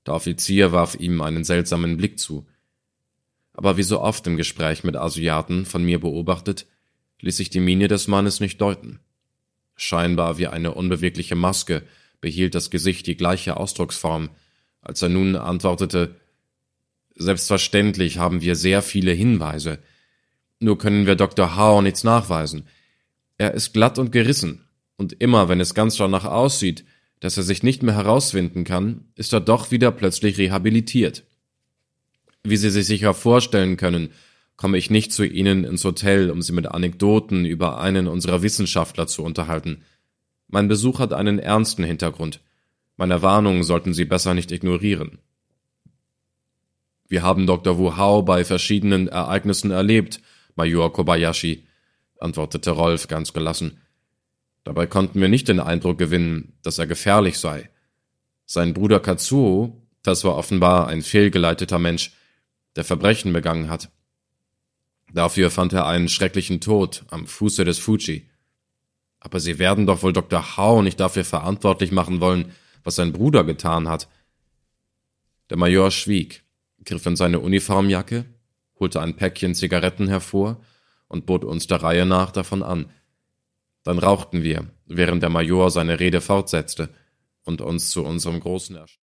Der Offizier warf ihm einen seltsamen Blick zu. Aber wie so oft im Gespräch mit Asiaten, von mir beobachtet, ließ sich die Miene des Mannes nicht deuten. Scheinbar wie eine unbewegliche Maske behielt das Gesicht die gleiche Ausdrucksform, als er nun antwortete: »Selbstverständlich haben wir sehr viele Hinweise. Nur können wir Dr. Hao nichts nachweisen. Er ist glatt und gerissen, und immer, wenn es ganz danach aussieht, dass er sich nicht mehr herauswinden kann, ist er doch wieder plötzlich rehabilitiert. Wie Sie sich sicher vorstellen können, komme ich nicht zu Ihnen ins Hotel, um Sie mit Anekdoten über einen unserer Wissenschaftler zu unterhalten. Mein Besuch hat einen ernsten Hintergrund. Meine Warnungen sollten Sie besser nicht ignorieren.« »Wir haben Dr. Wu Hao bei verschiedenen Ereignissen erlebt, Major Kobayashi«, antwortete Rolf ganz gelassen. »Dabei konnten wir nicht den Eindruck gewinnen, dass er gefährlich sei. Sein Bruder Katsuo, das war offenbar ein fehlgeleiteter Mensch, der Verbrechen begangen hat. Dafür fand er einen schrecklichen Tod am Fuße des Fuji. Aber Sie werden doch wohl Dr. Hao nicht dafür verantwortlich machen wollen, was sein Bruder getan hat.« Der Major schwieg, griff in seine Uniformjacke, holte ein Päckchen Zigaretten hervor und bot uns der Reihe nach davon an. Dann rauchten wir, während der Major seine Rede fortsetzte und uns zu unserem großen